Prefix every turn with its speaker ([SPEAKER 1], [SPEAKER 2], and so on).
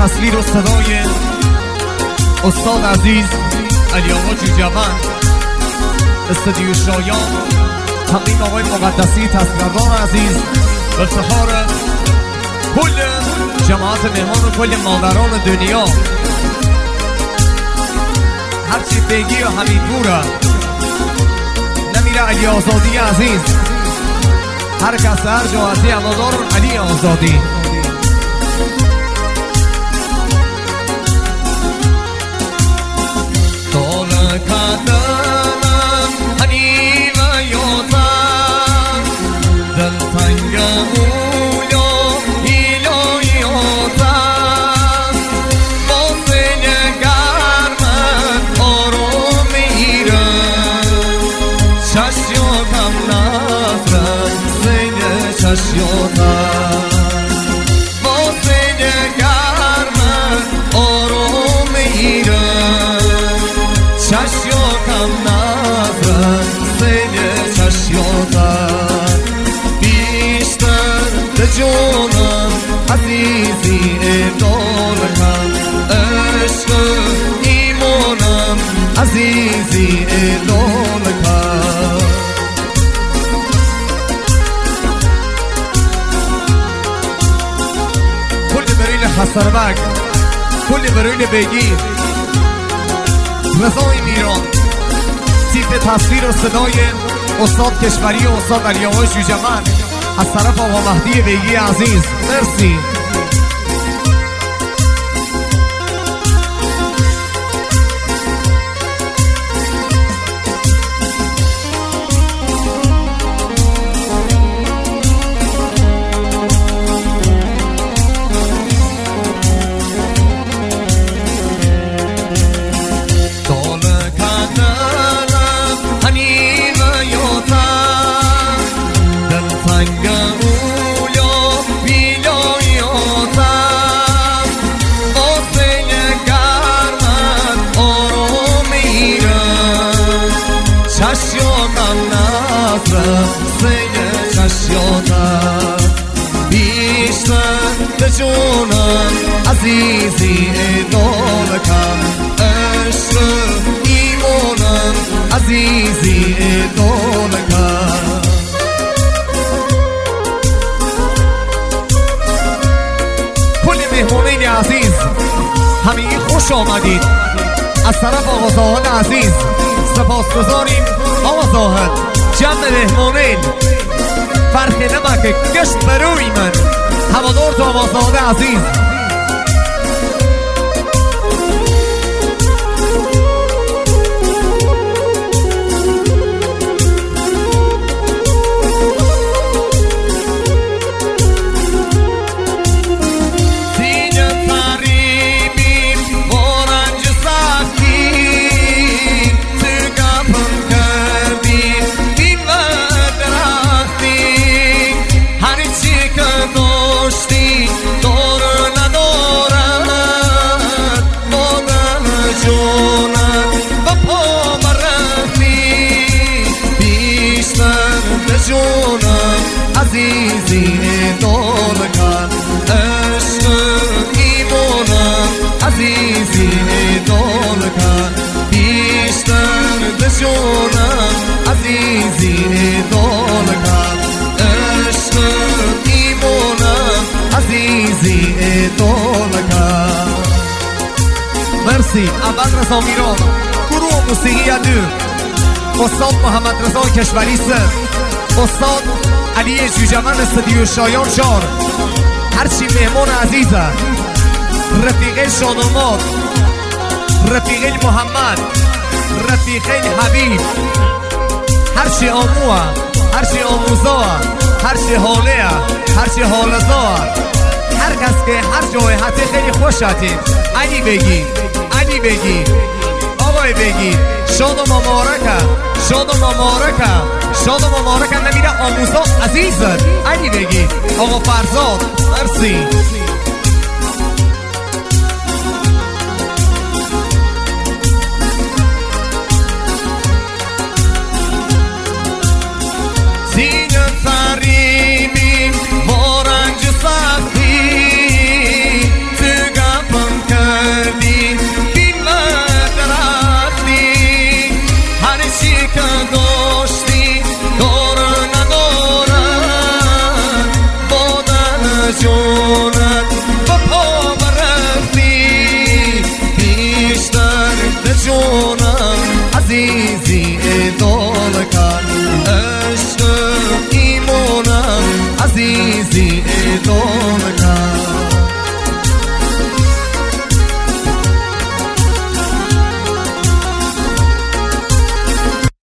[SPEAKER 1] تصویر و صدای استاد عزیز علی آقا جوجوند، استودیو شایان، تقدیم آقای مقدسی تصویرگردان عزیز، افتخار کل جماعت مهمان و کل مادران دنیا. هرچی بگی و همین بوره نمیره علی آزادی عزیز، هر کس هر جا هستی هوادار علی آزادی. طال قدمم هنی و یادم دلتنگ اویا ایلا یادم با دل گرمت آروم میرم چشیاتم نفرم زین چشیاتم با دل گرمت آروم میرم چشیاتم نفرم زین چشیاتم بیشتر به جونم عزیزی ادالکم عشق ایمانم عزیزی ادالکم. کل بریل خسربک، کل بریل بگیر، رضای میران، تیپ تصویر و صدای استاد کشوری و استاد علی آقا جوجوند از طرف آقا مهدی بیگی عزیز. مرسی. چشیاتم نفرم زین چشیاتم بیشتر به جونم عزیزی ادالکم عشق ایمانم عزیزی ادالکم. کل مهمانین عزیز همگی خوش آمدید. از طرف آقا زاهد عزیز سپاسگزاریم. آقا زاهد جمع مهمانین فرق نمکه گشت بروی من هوادار تو آقا زاهد عزیز. جونم عزیزی ادالکم عشق ایمانم عزیزی ادالکم بیشتر به جونم عزیزی ادالکم عشق ایمانم عزیزی ادالکم. مرسی. اول رضا میران، گروه موسیقی ادو، استاد محمد رضا کشوری سر، استاد علی جوجوند استودیو شایان 4، هرچی مهمان عزیزه، رفیقه شادماد، رفیقه محمد، رفیقه حبیب، هرچی آموه، هرچی آموزا، هرچی حاله، هرچی حالزا، هر کس که هر جای حتی خیلی خوش هستید. علی بگی، علی بگی، آقای بگی شاد و مبارکه، شاد و مبارکه، شاد و مبارکه نمیره آموزا عزیزت. علی بگی آقا فرزاد. مرسی. زین تریبیم بارنج سختی تو گپ تو